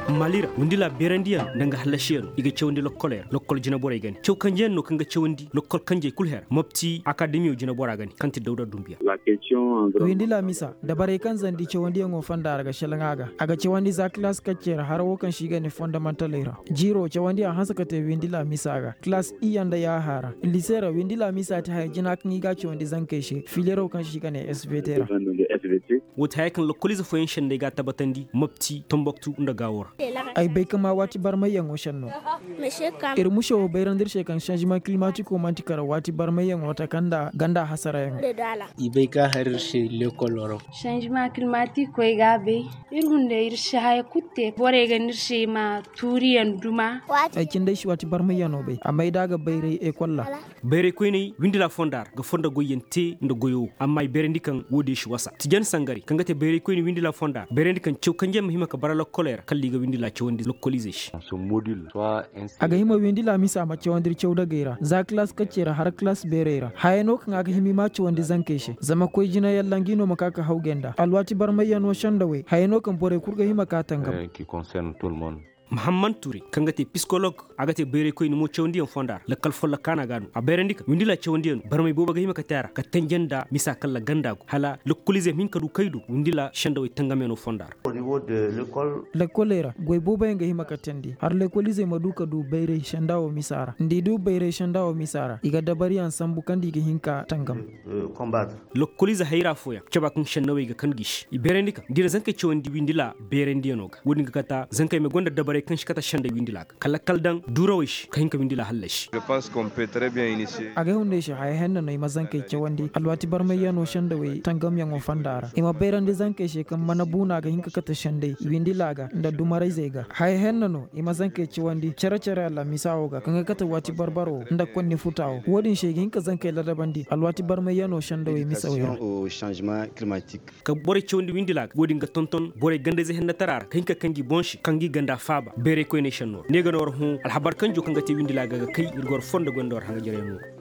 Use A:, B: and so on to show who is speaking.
A: malira windila berandiyan nanga halashiyan iga chewndi lokkoler lokkol jina bora gani chew kanjen no kanga chewndi lokkol kanje kulher mopti academy jina bora gani kanti dawda dumbiya
B: la question
C: windila misa da bare kan zandi chewndi ngo fanda daga shalangaga aga chewndi za class kaccer har wokan shiga ne fundamental era jiro chewndi a hansa kate windila misa ga class e yanda ya hara lisera windila misa ta jina kan ga chewndi zanke shi filero kan shiga ne SVT era
A: wata yakan lokkoliza foyin shande ga tabatandi mopti tomboktu unda gawor
C: ay bai kama wati barmayan oshan no irmusho bayrandir shekan changement climatique romantique wati barmayan wata kanda ganda hasara yan
D: ibai ka harir she lekoloro
E: changement climatique ko gabe irgunde irshe hay kutte bore ga nirshe ma turiyan duma
C: ay kinde shi wati barmayan no bai amma daga bayre e kolla
A: bayre ko ni windila fondar ga fonda goyente ndo goyo amma berendi kan wode shi wasa tijan sangari kanga te bayre ko ni windila fonda berendi kan cew kanje mahima ka barala kolera kalli ga windila cewndi localisation
F: ce module soit
C: aga hima windila misa ma cewandir cewda gaira za class kacera har class berera hayano kan aga himi ma cewndi zanke shi zama koy jina yallangino makaka haugenda alwati barmayano shandawe hayano kan bore kurga hima katangam
F: qui concerne tout le monde.
A: Muhammad Touré kangate psychologue agate bere ko ni mo cewndi en fondar le kal folla kana ganu a berandi ka windila cewndi en barmay boba ga hima ka tara ka tanjenda misa kala gandago hala localiser min kadu kaydu windila shandawe tangameno fondar
G: au niveau de
C: l'école era goy boba nga hima ka tendi har localiser maduka du bere shandawo misara ndi du bere shandawo misara iga dabari an sambu kandi ga hinka tangam
G: combattre
A: localiser hayra foya ceba kun shandawe ga kan gish i berandi ka dira zanka cewndi windila berendi enoga wodi ga kata zanka me gonda dabare kan shikata shanda windila kala kaldan durawish ka hinka windila hallash
F: Je pense qu'on peut très bien initier.
C: aga hunde shi hay henna no ima zanke cewandi alwati barmayano shandawe tangam yango fandara ima berandi zanke shi kan mana buna ga hinka kata shande windila ga nda dumarai zega hay henna no ima zanke cewandi chara alla misawo ga kan kata wati barbaro nda konni futawo wodin shi hinka zanke ladabandi alwati barmayano shandawe misawo
G: au changement climatique.
A: ka bore cewndi windila wodi ga tonton bore gande ze henna tarar ka hinka kangi bonshi kangi ganda faba bere ko nation no nega no hu alhabar kanjo kanga te windila ga kai irgor fonda gondor hanga jere no